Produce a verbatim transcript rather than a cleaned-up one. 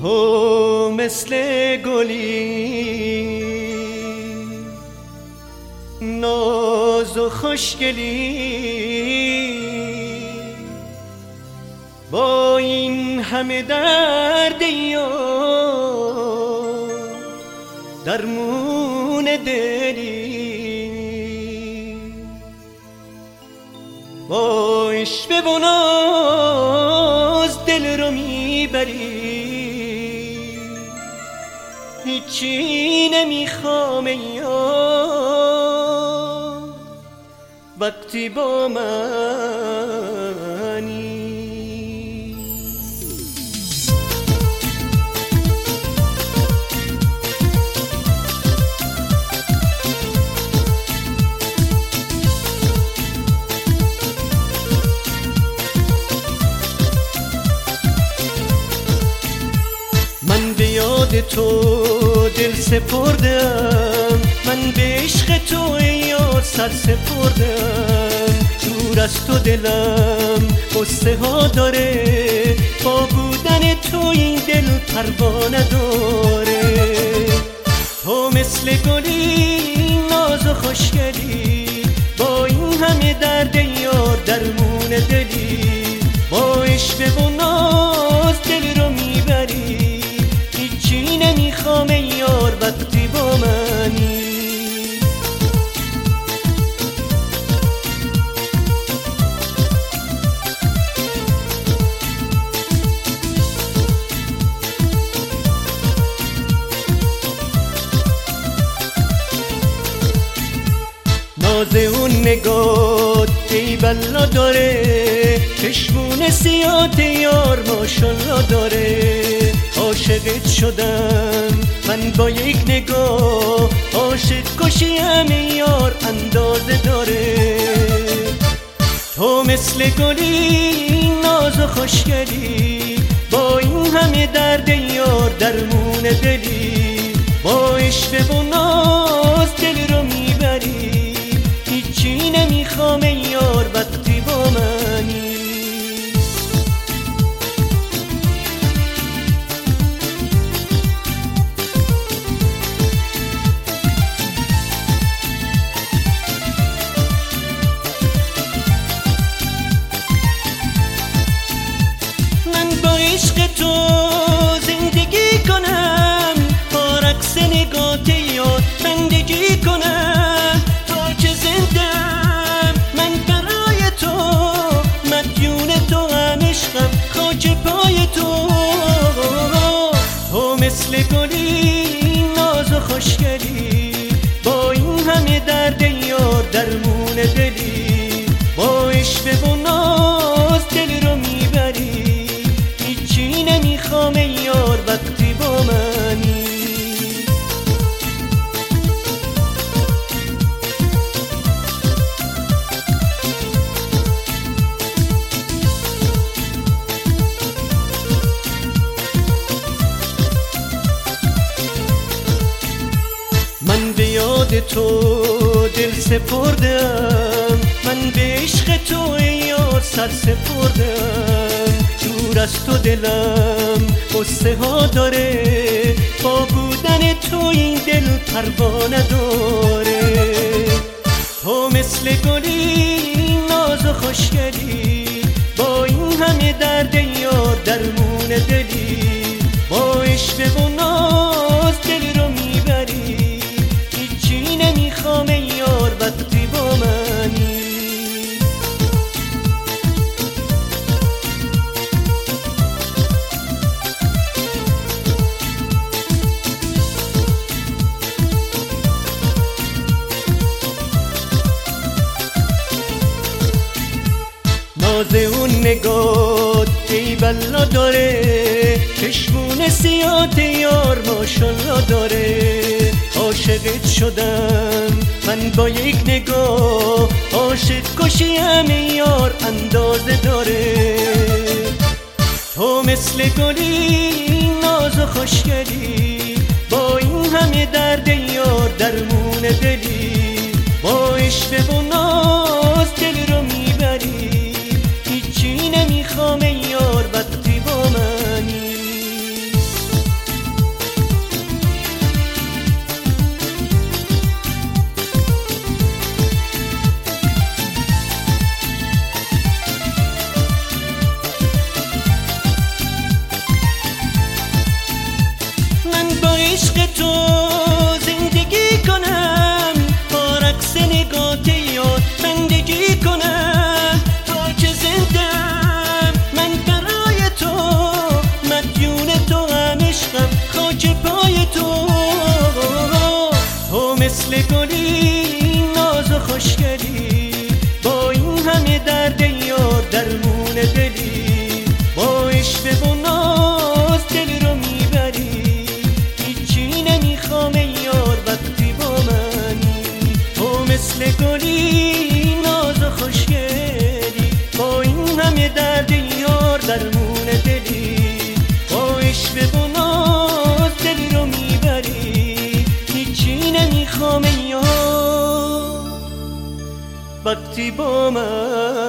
تو مثل گلی ناز و خوشگلی، با این همه درد یار درمون دلی، با عشق و ناز دل رو میبری، هیچی نمیخوام یار وقتی با منی. من به یاد تو دل سپردم، من به عشق تو یار سر سپردم. دور از تو دلم قصه ها داره، با بودن تو این دل پروا نداره. تو مثل گلی ناز و خوشگلی، با این همه درد یار درمون دلی، با عشق و ناز دل رو میبری، هیچی نمیخوام یار وقتی با منی. ناز اون نگاه ای بلا داره، چشمون سیاه یار ماشالله داره. عاشقت شدم من با یک نگاه، عاشق کشیم یار اندازه داره. تو مثل گلی ناز و خوشگلی، با این همه درد یار درمون دلی، با عشق و ناز دل رو میبری، هیچی نمیخوام یار وقتی با منی. من با عشق تو زندگی کنم، با رقص نگات یار بندگی کنم، تا که زندم من برای تو، مدیون تو هم عشقم خاک پای تو. تو مثل گلی ناز و خوشگلی، با این همه درد یار درمون دلی، با عشق و ناز دل رو میبری، هیچی نمیخوام یار وقتی با منی. من به یاد تو دل سپردم، من به عشق تو یار سر سپردم. دور از تو دلم قصه ها داره، با بودن تو این دل پروا نداره. تو مثل گلی ناز و خوشگلی، با این همه درد یار درمون دلی، با عشق و ناز دل رو میبری، هیچی نمیخوام یار وقتی با منی. ناز اون نگاه ای بلا داره، چشمون سیاه یار ماشالله داره. عاشقت شدم من با یک نگاه، عاشق کشیم یار اندازه داره. تو مثل گلی ناز و خوشگلی، با این همه درد یار درمون دلی، با عشق و ناز دل رو میبری، هیچی نمیخوام یار وقتی با منی. تو زندگی کنم، با رقص نگات یاد بندگی کنم تا که زندم من برای تو، مدیون تو هم عشقم خاک پای تو. تو مثل گلی ناز و خوشگلی، با این همه درد یار درمون دلی، با عشق و ناز دل رو میبری، هیچی نمیخوام یار وقتی با منی. تو مثل گلی ناز و خوشگلی، با این همه درد یار درمون دلی، با عشق و ناز دل رو میبری، هیچی نمیخوام یار وقتی با من.